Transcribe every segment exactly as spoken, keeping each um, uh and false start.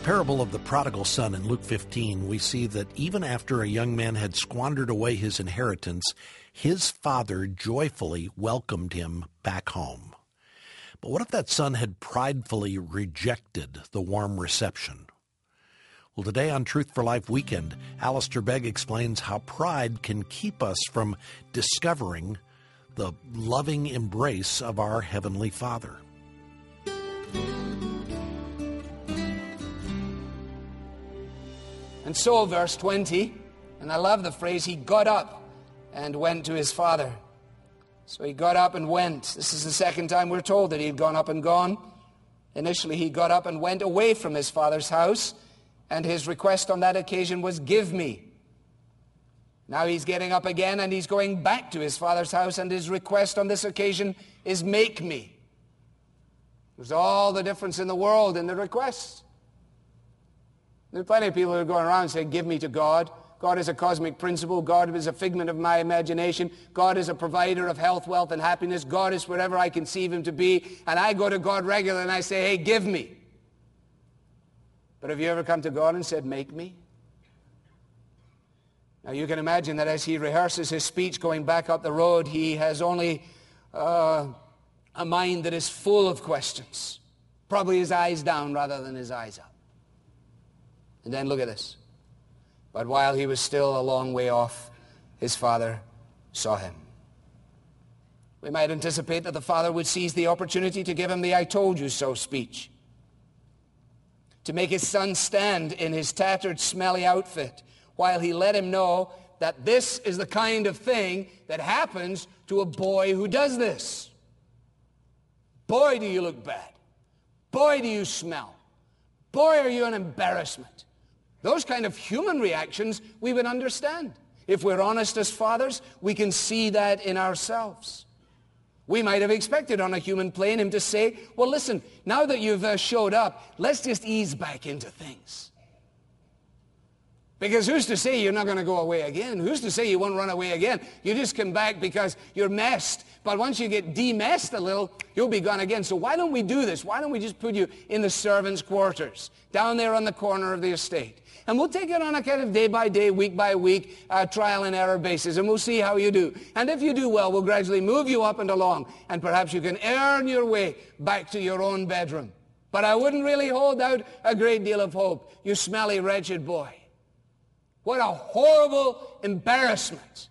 parable of the prodigal son in Luke fifteen, we see that even after a young man had squandered away his inheritance, his father joyfully welcomed him back home. But what if that son had pridefully rejected the warm reception? Well, today on Truth for Life Weekend, Alistair Begg explains how pride can keep us from discovering the loving embrace of our Heavenly Father. And so, verse twenty, and I love the phrase, he got up and went to his father. So he got up and went. This is the second time we're told that he'd gone up and gone. Initially, he got up and went away from his father's house, and his request on that occasion was, "Give me." Now he's getting up again, and he's going back to his father's house, and his request on this occasion is, "Make me." There's all the difference in the world in the requests. There are plenty of people who are going around saying, "Give me to God. God is a cosmic principle. God is a figment of my imagination. God is a provider of health, wealth, and happiness. God is wherever I conceive him to be." And I go to God regularly and I say, "Hey, give me." But have you ever come to God and said, "Make me"? Now you can imagine that as he rehearses his speech going back up the road, he has only uh, a mind that is full of questions. Probably his eyes down rather than his eyes up. And then look at this. But while he was still a long way off, his father saw him. We might anticipate that the father would seize the opportunity to give him the "I told you so" speech. To make his son stand in his tattered, smelly outfit while he let him know that this is the kind of thing that happens to a boy who does this. Boy, do you look bad. Boy, do you smell. Boy, are you an embarrassment. Those kind of human reactions we would understand. If we're honest as fathers, we can see that in ourselves. We might have expected on a human plane him to say, "Well, listen, now that you've uh, showed up, let's just ease back into things." Because who's to say you're not going to go away again? Who's to say you won't run away again? You just come back because you're messed. But once you get de-messed a little, you'll be gone again. So why don't we do this? Why don't we just put you in the servants' quarters, down there on the corner of the estate? And we'll take it on a kind of day-by-day, week-by-week, uh, trial-and-error basis, and we'll see how you do. And if you do well, we'll gradually move you up and along, and perhaps you can earn your way back to your own bedroom. But I wouldn't really hold out a great deal of hope, you smelly, wretched boy. What a horrible embarrassment.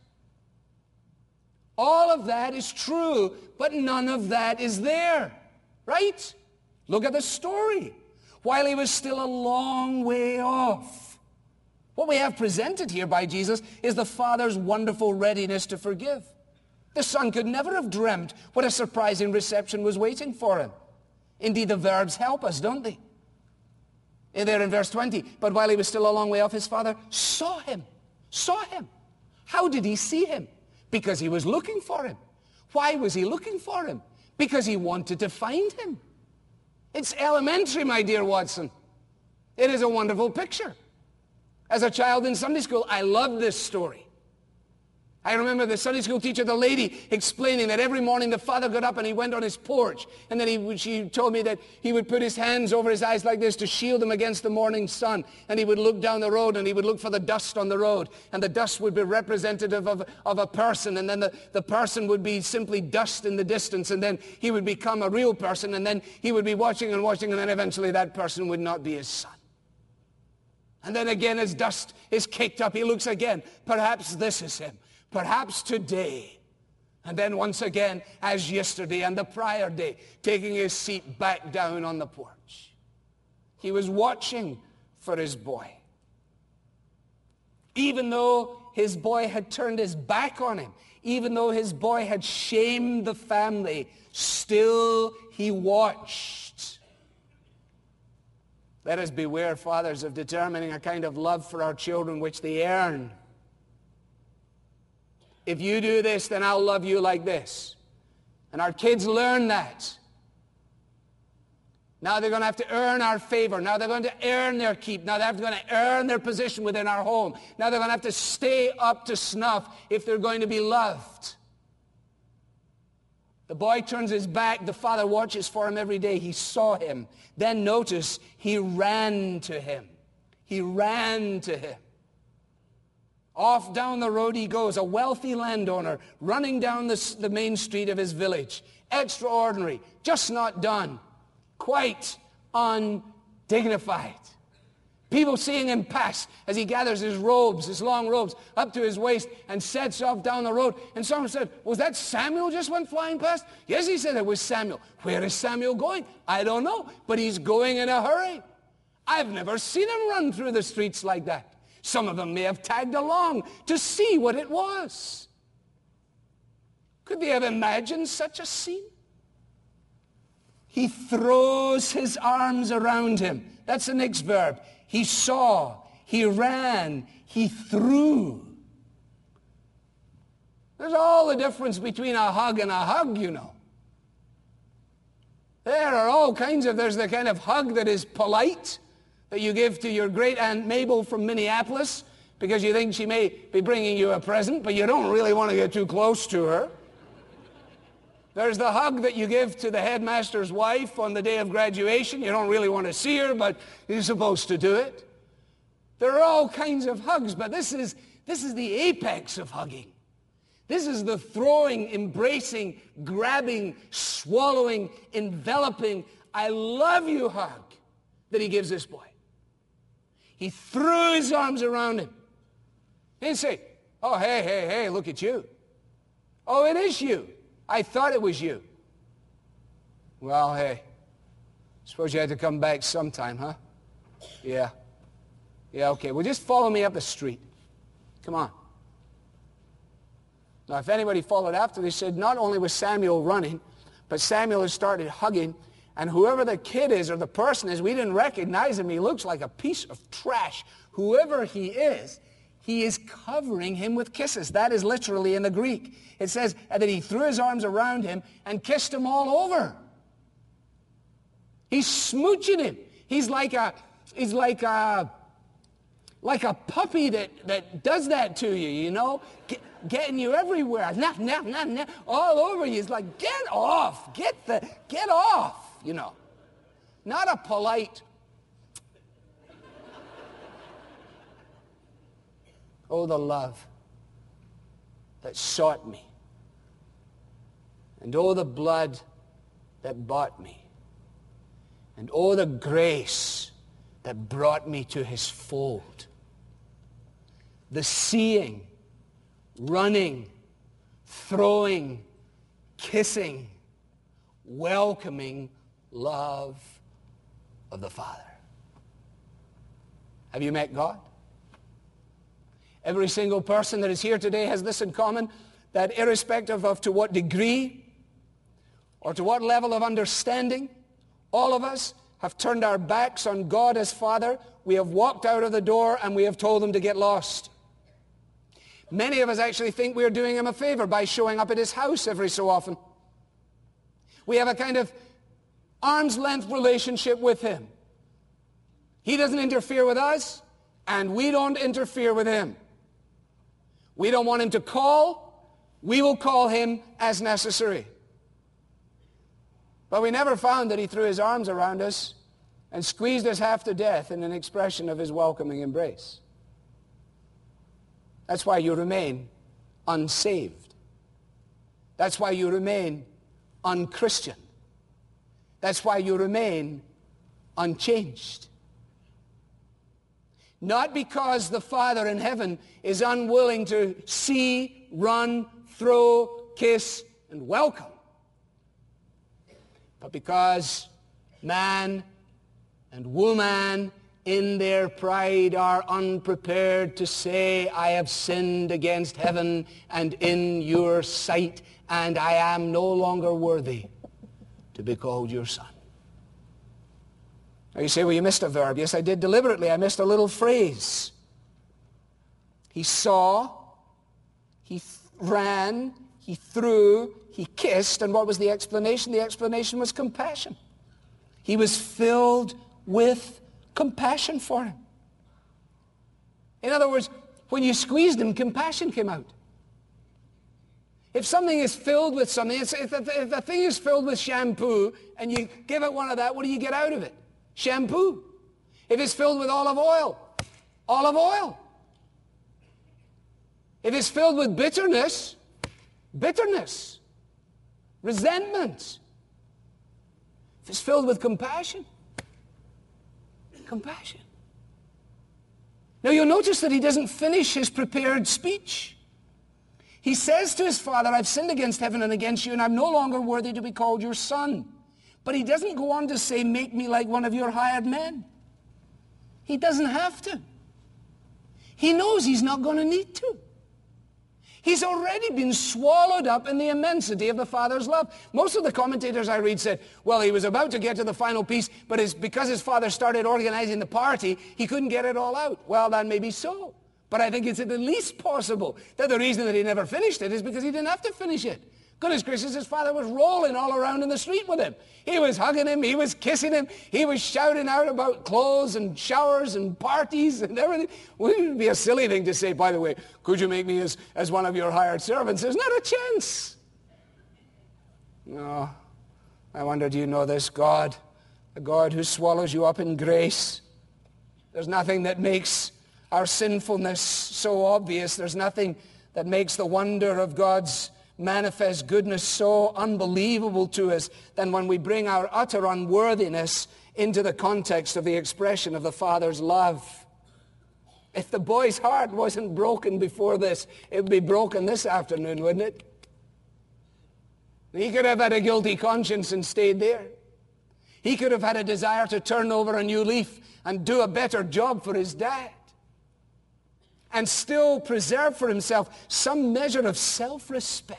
All of that is true, but none of that is there, right? Look at the story. While he was still a long way off. What we have presented here by Jesus is the Father's wonderful readiness to forgive. The Son could never have dreamt what a surprising reception was waiting for him. Indeed, the verbs help us, don't they? There in verse twenty, but while he was still a long way off, his father saw him. Saw him. How did he see him? Because he was looking for him. Why was he looking for him? Because he wanted to find him. It's elementary, my dear Watson. It is a wonderful picture. As a child in Sunday school, I loved this story. I remember the Sunday school teacher, the lady, explaining that every morning the father got up and he went on his porch. And then he, she told me that he would put his hands over his eyes like this to shield them against the morning sun. And he would look down the road and he would look for the dust on the road. And the dust would be representative of, of a person. And then the, the person would be simply dust in the distance. And then he would become a real person. And then he would be watching and watching. And then eventually that person would not be his son. And then again, as dust is kicked up, he looks again. Perhaps this is him. Perhaps today. And then once again, as yesterday and the prior day, taking his seat back down on the porch. He was watching for his boy. Even though his boy had turned his back on him, even though his boy had shamed the family, still he watched. Let us beware, fathers, of determining a kind of love for our children which they earn. If you do this, then I'll love you like this. And our kids learn that. Now they're going to have to earn our favor. Now they're going to earn their keep. Now they're going to earn their position within our home. Now they're going to have to stay up to snuff if they're going to be loved. The boy turns his back. The father watches for him every day. He saw him. Then notice, he ran to him. He ran to him. Off down the road he goes, a wealthy landowner running down the, the main street of his village. Extraordinary, just not done. Quite undignified. People seeing him pass as he gathers his robes, his long robes, up to his waist and sets off down the road. And someone said, was that Samuel just went flying past? Yes, he said it was Samuel. Where is Samuel going? I don't know, but he's going in a hurry. I've never seen him run through the streets like that. Some of them may have tagged along to see what it was. Could they have imagined such a scene? He throws his arms around him. That's the next verb. He saw, he ran, he threw. There's all the difference between a hug and a hug, you know. There are all kinds of, there's the kind of hug that is polite, that you give to your great Aunt Mabel from Minneapolis because you think she may be bringing you a present, but you don't really want to get too close to her. There's the hug that you give to the headmaster's wife on the day of graduation. You don't really want to see her, but you're supposed to do it. There are all kinds of hugs, but this is, this is the apex of hugging. This is the throwing, embracing, grabbing, swallowing, enveloping, I love you hug that he gives this boy. He threw his arms around him. He didn't say, oh, hey, hey, hey, look at you. Oh, it is you. I thought it was you. Well, hey, suppose you had to come back sometime, huh? Yeah. Yeah, okay. Well, just follow me up the street. Come on. Now, if anybody followed after, they said not only was Samuel running, but Samuel had started hugging, and whoever the kid is or the person is, we didn't recognize him. He looks like a piece of trash. Whoever he is, he is covering him with kisses. That is literally in the Greek. It says that he threw his arms around him and kissed him all over. He's smooching him. He's like a, he's like a, like a puppy that, that does that to you, you know, Get, getting you everywhere, nah, nah, nah, nah, all over you. He's like, get off, get the, get off, you know. Not a polite, oh, the love that sought me. And oh, the blood that bought me. And oh, the grace that brought me to his fold. The seeing, running, throwing, kissing, welcoming love of the Father. Have you met God? Every single person that is here today has this in common, that irrespective of to what degree or to what level of understanding, all of us have turned our backs on God as Father. We have walked out of the door and we have told him to get lost. Many of us actually think we're doing him a favor by showing up at his house every so often. We have a kind of arm's length relationship with him. He doesn't interfere with us, and we don't interfere with him. We don't want him to call. We will call him as necessary. But we never found that he threw his arms around us and squeezed us half to death in an expression of his welcoming embrace. That's why you remain unsaved. That's why you remain unchristian. That's why you remain unchanged. Not because the Father in heaven is unwilling to see, run, throw, kiss, and welcome, but because man and woman in their pride are unprepared to say, I have sinned against heaven and in your sight, and I am no longer worthy to be called your son. Now you say, well, you missed a verb. Yes, I did deliberately. I missed a little phrase. He saw, he th- ran, he threw, he kissed, and what was the explanation? The explanation was compassion. He was filled with compassion for him. In other words, when you squeezed him, compassion came out. If something is filled with something, if a, if a thing is filled with shampoo and you give it one of that, what do you get out of it? Shampoo. If it's filled with olive oil, olive oil. If it's filled with bitterness, bitterness, resentment. If it's filled with compassion, compassion. Now you'll notice that he doesn't finish his prepared speech. He says to his father, I've sinned against heaven and against you, and I'm no longer worthy to be called your son. But he doesn't go on to say, make me like one of your hired men. He doesn't have to. He knows he's not going to need to. He's already been swallowed up in the immensity of the Father's love. Most of the commentators I read said, well, he was about to get to the final piece, but it's because his father started organizing the party, he couldn't get it all out. Well, that may be so. But I think it's at the least possible that the reason that he never finished it is because he didn't have to finish it. Goodness gracious, his father was rolling all around in the street with him. He was hugging him, he was kissing him, he was shouting out about clothes and showers and parties and everything. Wouldn't it be a silly thing to say, by the way, could you make me as, as one of your hired servants? There's not a chance. No. I wonder, do you know this God? A God who swallows you up in grace. There's nothing that makes our sinfulness so obvious. There's nothing that makes the wonder of God's manifest goodness so unbelievable to us than when we bring our utter unworthiness into the context of the expression of the Father's love. If the boy's heart wasn't broken before this, it would be broken this afternoon, wouldn't it? He could have had a guilty conscience and stayed there. He could have had a desire to turn over a new leaf and do a better job for his dad, and still preserve for himself some measure of self-respect.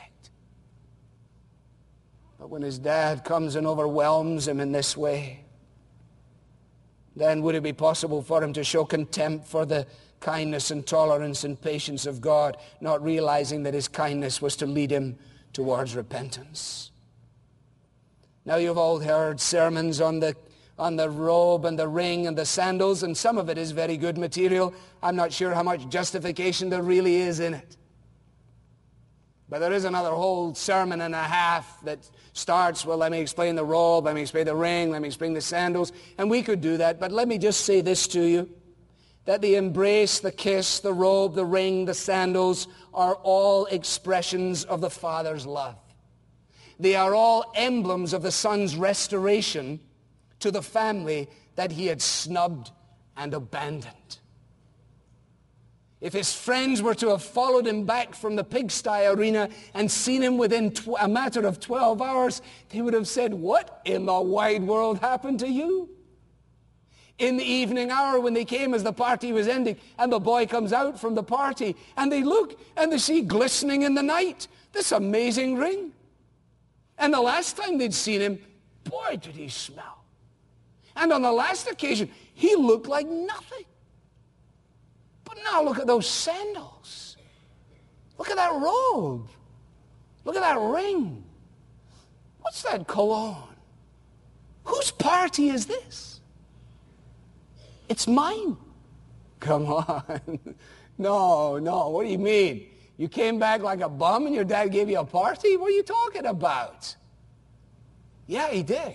But when his dad comes and overwhelms him in this way, then would it be possible for him to show contempt for the kindness and tolerance and patience of God, not realizing that his kindness was to lead him towards repentance? Now you've all heard sermons on the on the robe and the ring and the sandals, and some of it is very good material. I'm not sure how much justification there really is in it. But there is another whole sermon and a half that starts, well, let me explain the robe, let me explain the ring, let me explain the sandals, and we could do that. But let me just say this to you, that the embrace, the kiss, the robe, the ring, the sandals are all expressions of the Father's love. They are all emblems of the Son's restoration to the family that he had snubbed and abandoned. If his friends were to have followed him back from the pigsty arena and seen him within tw- a matter of twelve hours, they would have said, what in the wide world happened to you? In the evening hour when they came as the party was ending, and the boy comes out from the party, and they look and they see glistening in the night this amazing ring. And the last time they'd seen him, boy, did he smell. And on the last occasion, he looked like nothing. But now look at those sandals. Look at that robe. Look at that ring. What's that cologne? Whose party is this? It's mine. Come on. No, no. What do you mean? You came back like a bum and your dad gave you a party? What are you talking about? Yeah, he did.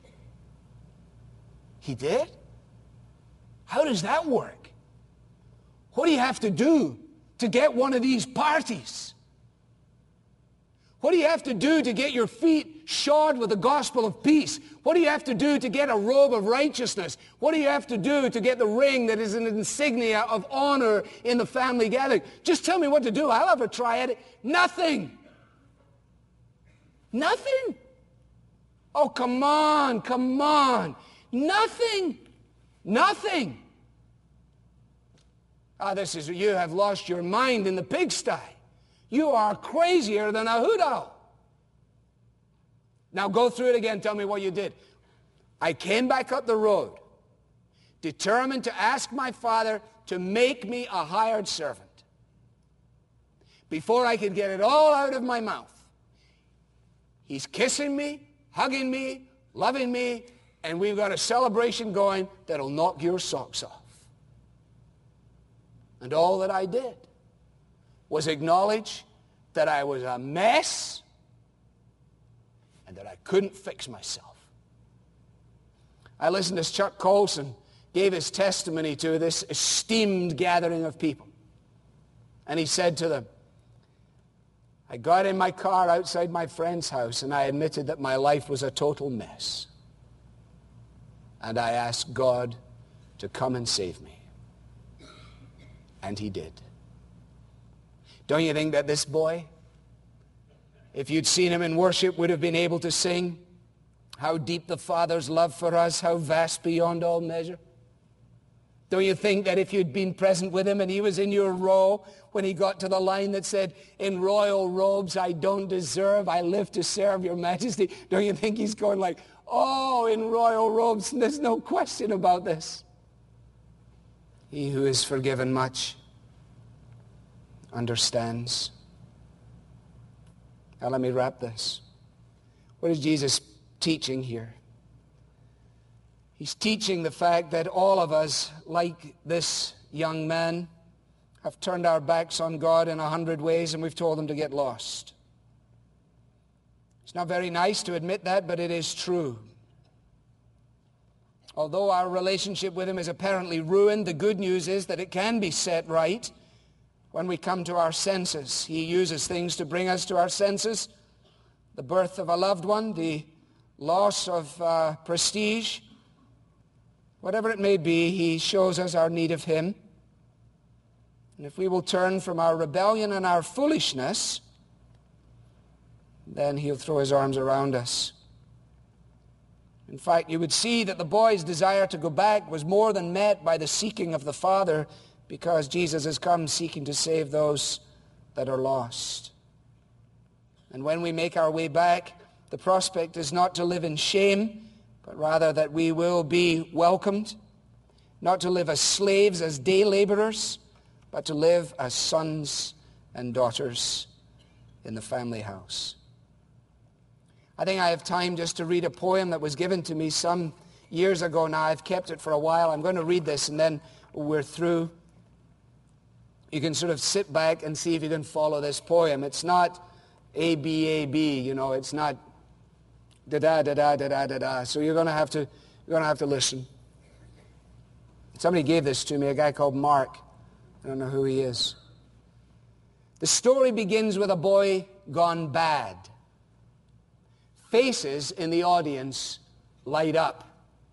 He did? How does that work? What do you have to do to get one of these parties? What do you have to do to get your feet shod with the gospel of peace? What do you have to do to get a robe of righteousness? What do you have to do to get the ring that is an insignia of honor in the family gathering? Just tell me what to do. I'll have a try at it. Nothing. Nothing. Oh, come on, come on. Nothing. Nothing. Ah, this is, you have lost your mind in the pigsty. You are crazier than a hoot owl. Now go through it again. Tell me what you did. I came back up the road, determined to ask my father to make me a hired servant. Before I could get it all out of my mouth, he's kissing me, hugging me, loving me, and we've got a celebration going that'll knock your socks off. And all that I did was acknowledge that I was a mess, and that I couldn't fix myself. I listened as Chuck Colson gave his testimony to this esteemed gathering of people. And he said to them, I got in my car outside my friend's house and I admitted that my life was a total mess. And I asked God to come and save me. And he did. Don't you think that this boy, if you'd seen him in worship, would have been able to sing, how deep the Father's love for us, how vast beyond all measure? Don't you think that if you'd been present with him and he was in your row when he got to the line that said, in royal robes I don't deserve, I live to serve your majesty, don't you think he's going like, oh, in royal robes, there's no question about this. He who is forgiven much understands. Now let me wrap this. What is Jesus teaching here? He's teaching the fact that all of us, like this young man, have turned our backs on God in a hundred ways and we've told him to get lost. It's not very nice to admit that, but it is true. Although our relationship with him is apparently ruined, the good news is that it can be set right when we come to our senses. He uses things to bring us to our senses. The birth of a loved one, the loss of uh, prestige, whatever it may be, he shows us our need of him. And if we will turn from our rebellion and our foolishness, then he'll throw his arms around us. In fact, you would see that the boy's desire to go back was more than met by the seeking of the Father, because Jesus has come seeking to save those that are lost. And when we make our way back, the prospect is not to live in shame, but rather that we will be welcomed, not to live as slaves, as day laborers, but to live as sons and daughters in the family house. I think I have time just to read a poem that was given to me some years ago now. I've kept it for a while. I'm going to read this and then we're through. You can sort of sit back and see if you can follow this poem. It's not A, B, A, B, you know, it's not da-da, da-da, da-da, da-da. So you're going to have to, you're going to have to listen. Somebody gave this to me, a guy called Mark. I don't know who he is. The story begins with a boy gone bad. Faces in the audience light up.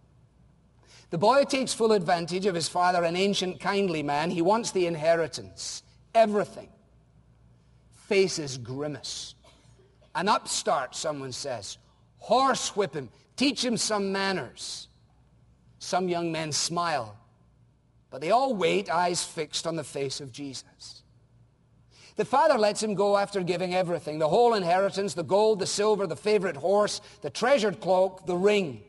The boy takes full advantage of his father, an ancient, kindly man. He wants the inheritance, everything. Faces grimace. An upstart, someone says. Horsewhip him. Teach him some manners. Some young men smile, but they all wait, eyes fixed on the face of Jesus. The father lets him go after giving everything, the whole inheritance, the gold, the silver, the favorite horse, the treasured cloak, the ring.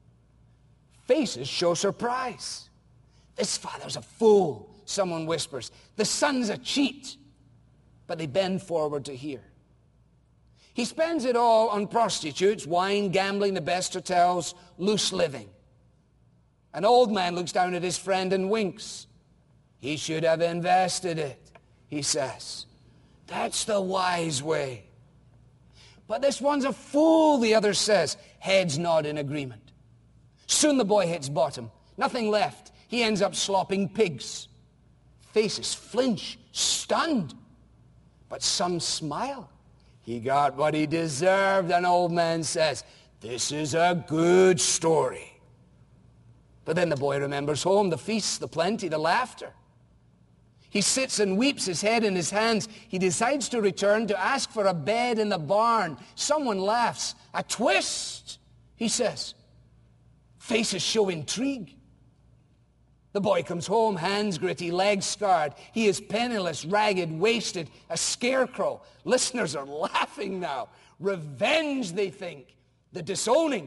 Faces show surprise. This father's a fool, someone whispers. The son's a cheat. But they bend forward to hear. He spends it all on prostitutes, wine, gambling, the best hotels, loose living. An old man looks down at his friend and winks. He should have invested it, he says. That's the wise way. But this one's a fool, the other says. Heads nod in agreement. Soon the boy hits bottom. Nothing left. He ends up slopping pigs. Faces flinch, stunned. But some smile. He got what he deserved, an old man says. This is a good story. But then the boy remembers home, the feasts, the plenty, the laughter. He sits and weeps, his head in his hands. He decides to return to ask for a bed in the barn. Someone laughs. A twist, he says. Faces show intrigue. The boy comes home, hands gritty, legs scarred. He is penniless, ragged, wasted, a scarecrow. Listeners are laughing now. Revenge, they think. The disowning.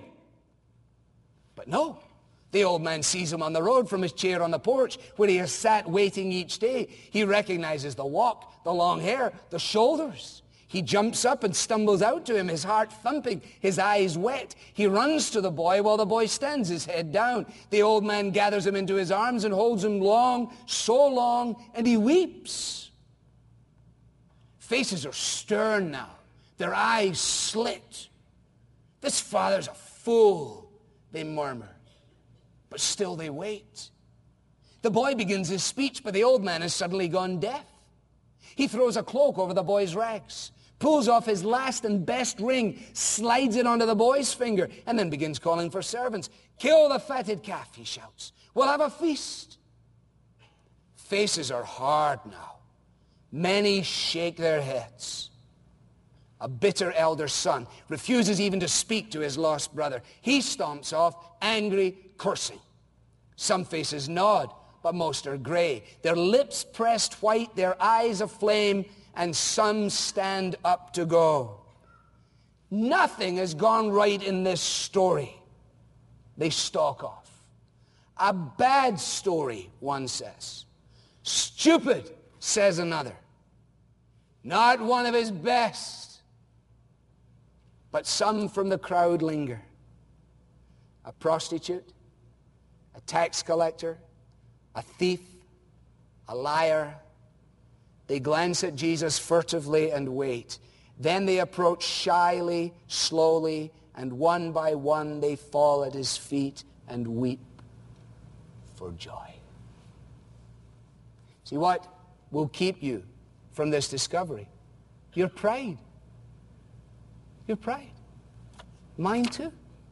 But no. The old man sees him on the road from his chair on the porch where he has sat waiting each day. He recognizes the walk, the long hair, the shoulders. He jumps up and stumbles out to him, his heart thumping, his eyes wet. He runs to the boy while the boy stands, his head down. The old man gathers him into his arms and holds him long, so long, and he weeps. Faces are stern now. Their eyes slit. This father's a fool, they murmur. But still they wait. The boy begins his speech, but the old man has suddenly gone deaf. He throws a cloak over the boy's rags, pulls off his last and best ring, slides it onto the boy's finger, and then begins calling for servants. Kill the fatted calf, he shouts. We'll have a feast. Faces are hard now. Many shake their heads. A bitter elder son refuses even to speak to his lost brother. He stomps off, angry, cursing. Some faces nod, but most are gray. Their lips pressed white, their eyes aflame, and some stand up to go. Nothing has gone right in this story. They stalk off. A bad story, one says. Stupid, says another. Not one of his best. But some from the crowd linger. A prostitute, a tax collector, a thief, a liar. They glance at Jesus furtively and wait. Then they approach shyly, slowly, and one by one they fall at his feet and weep for joy. See, what will keep you from this discovery? Your pride. Your pride. Mine too.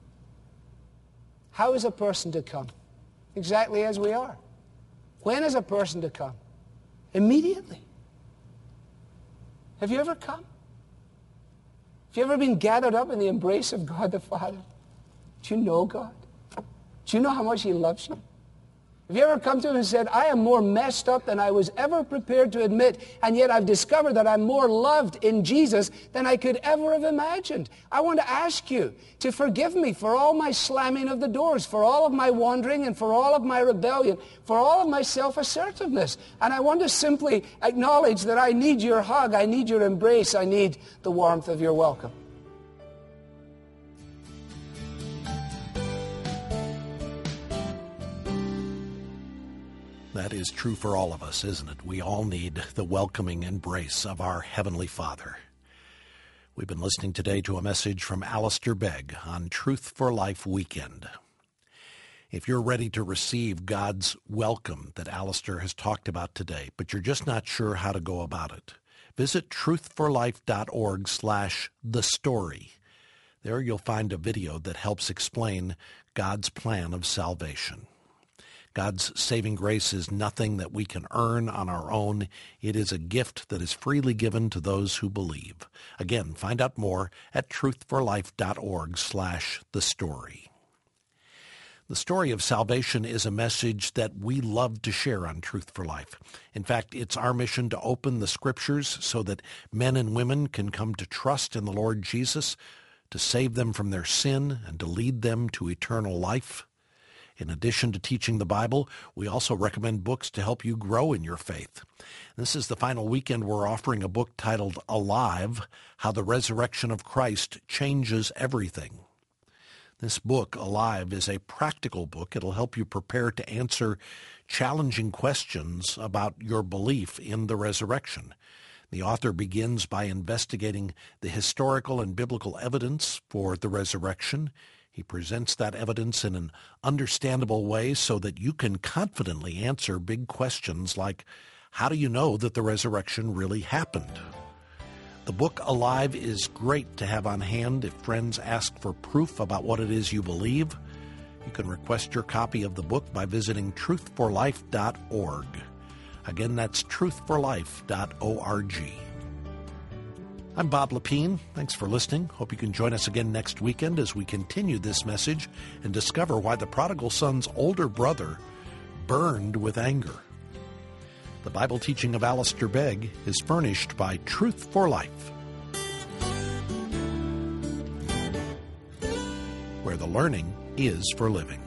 How is a person to come? Exactly as we are. When is a person to come? Immediately. Have you ever come? Have you ever been gathered up in the embrace of God the Father? Do you know God? Do you know how much He loves you? Have you ever come to Him and said, I am more messed up than I was ever prepared to admit, and yet I've discovered that I'm more loved in Jesus than I could ever have imagined? I want to ask you to forgive me for all my slamming of the doors, for all of my wandering, and for all of my rebellion, for all of my self-assertiveness. And I want to simply acknowledge that I need your hug, I need your embrace, I need the warmth of your welcome. That is true for all of us, isn't it? We all need the welcoming embrace of our Heavenly Father. We've been listening today to a message from Alistair Begg on Truth for Life Weekend. If you're ready to receive God's welcome that Alistair has talked about today, but you're just not sure how to go about it, visit truthforlife.org slash the story. There you'll find a video that helps explain God's plan of salvation. God's saving grace is nothing that we can earn on our own. It is a gift that is freely given to those who believe. Again, find out more at truthforlife.org slash the story. The story of salvation is a message that we love to share on Truth for Life. In fact, it's our mission to open the Scriptures so that men and women can come to trust in the Lord Jesus, to save them from their sin, and to lead them to eternal life. In addition to teaching the Bible, we also recommend books to help you grow in your faith. This is the final weekend we're offering a book titled Alive, How the Resurrection of Christ Changes Everything. This book, Alive, is a practical book. It'll help you prepare to answer challenging questions about your belief in the resurrection. The author begins by investigating the historical and biblical evidence for the resurrection. He presents that evidence in an understandable way so that you can confidently answer big questions like, how do you know that the resurrection really happened? The book Alive is great to have on hand if friends ask for proof about what it is you believe. You can request your copy of the book by visiting truth for life dot org. Again, that's truth for life dot org. I'm Bob Lepine. Thanks for listening. Hope you can join us again next weekend as we continue this message and discover why the prodigal son's older brother burned with anger. The Bible teaching of Alistair Begg is furnished by Truth for Life, where the learning is for living.